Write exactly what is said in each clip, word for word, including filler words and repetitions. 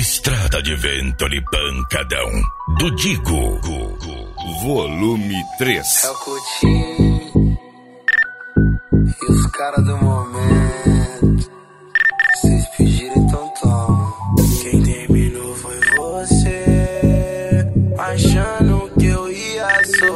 Estrada de Ventoli Pancadão, do Digo. Volume três. É o Coutinho e os caras do momento. Vocês pediram, então toma. Quem terminou foi você, achando que eu ia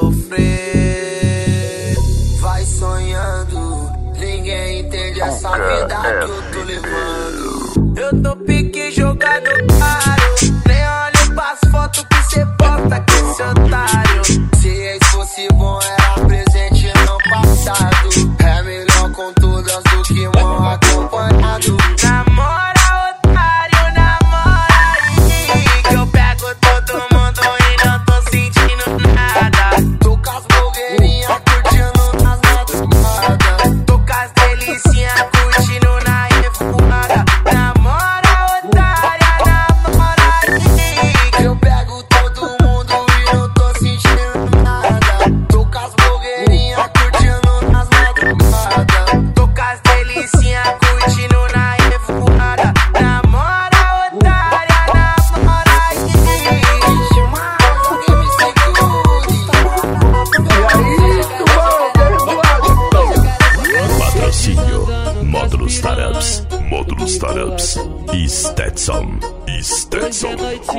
sofrer. Vai sonhando, ninguém entende essa vida que eu tô levando. Eu tô pique jogado caro, nem olho pras fotos que cê posta com esse otário. Se ex fosse bom era presente não passado. É melhor com todas do que mal acompanhado. Namora otário, namora aí, que eu pego todo mundo e não tô sentindo nada. Tô com as blogueirinhas curtindo nas madrugadas. Tô com as delicinhas curtindo na revoada. Namora otária, namora aí, que eu pego todo mundo e não tô sentindo nada. Tô com as blogueirinhas curtindo nas madrugadas. Tô com as delicinhas curtindo na revoada. Namora otária, namora aí. Chama alguém me Patrocínio Módulos Startups, Módulos Startups e Stetson, e Stetson.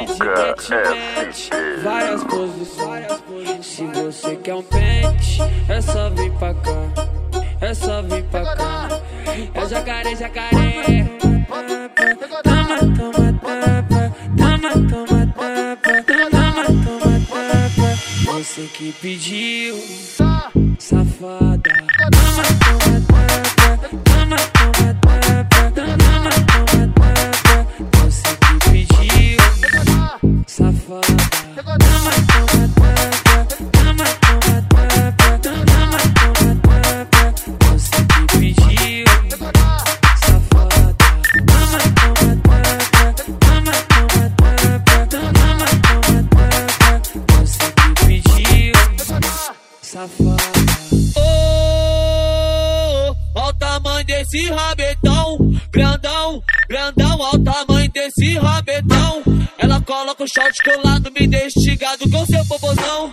Várias posições. Se você quer um pente, é só vir pra cá. É só vir pra cá. É jacaré, jacaré. Toma, toma, tapa. Toma, toma, tapa. Toma, toma, tapa. Você que pediu, safada. Toma, toma, tapa. Toma, toma, tapa. Toma, toma, tapa. Você que pediu, safada. Toma, toma, tapa. Toma, toma, tapa. Toma, toma, tapa. Você que pediu, safada. Toma, toma, tapa. Toma, toma, tapa. Toma, toma, tapa. Você que pediu, safada. Oh, ó o tamanho desse rabetão, grandão, grandão, ó o tamanho desse rabetão. Ela coloca o short colado, me deixa instigado com seu popozão.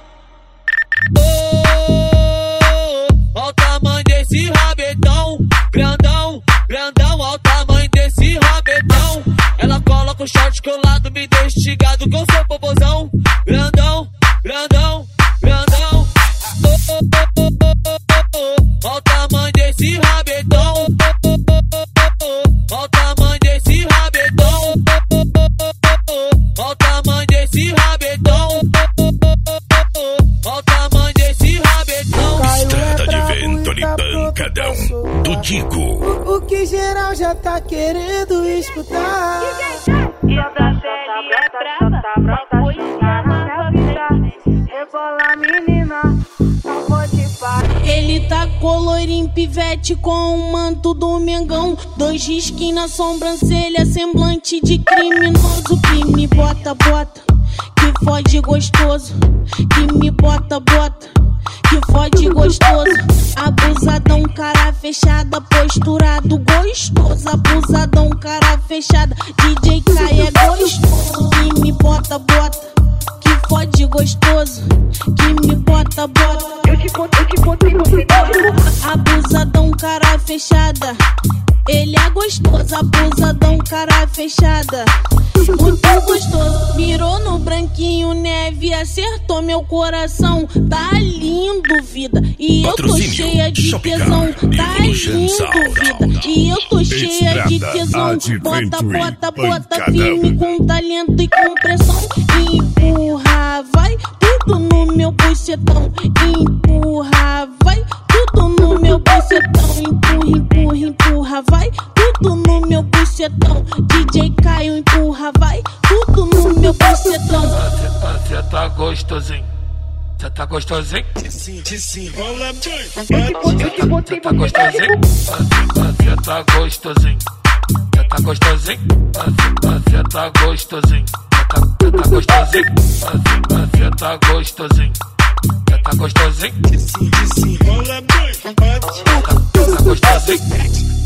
Oh, ó o tamanho desse rabetão, grandão, grandão, ó o tamanho desse rabetão. Ela coloca o short colado, me deixa instigado com seu popozão. Grandão, grandão, grandão. Oh, oh, oh, oh, oh, oh. Ó o tamanho desse rabetão. Ó o tamanho desse rabetão. Ó o tamanho desse rabetão. Ó o tamanho desse rabetão. Estrada de Ventoli Pancadão, do Digo. O, o que geral já tá querendo escutar. E a pele é brava, foi enganada, rebola menina, não pode parar. Ele tá colorinho pivete com o manto do Mengão. Dois risquinhos na sobrancelha, semblante de criminoso. Que me bota, bota, que fode gostoso. Que me bota, bota, que fode gostoso. Abusadão, cara fechada, posturado gostoso. Abusadão, cara fechada, D J Kai é gostoso. Que me bota, bota, que fode gostoso. Que me bota, bota, Eu te conto, eu te conto, eu te conto. abusadão, cara fechada. Ele é gostoso, abusadão, cara fechada. Muito gostoso, mirou no branquinho neve, acertou meu coração. Tá lindo, vida, e eu tô cheia de tesão. Tá lindo, vida, e eu tô cheia de tesão. Bota, bota, bota firme com talento e com pressão. Empurra, vai, tudo no meu bucetão. Empurra, vai, tudo no meu bucetão. Empurra, empurra, empurra, vai, tudo no meu bucetão. D J Caio, empurra, vai, tudo no meu bucetão. Cê tá gostosinho, cê tá gostosinho. Cê tá gostosinho, cê tá gostosinho. Cê tá gostosinho, cê tá gostosinho. Cê tá gostosinho, cê tá gostosinho. Cê tá gostosinho, cê tá gostosinho.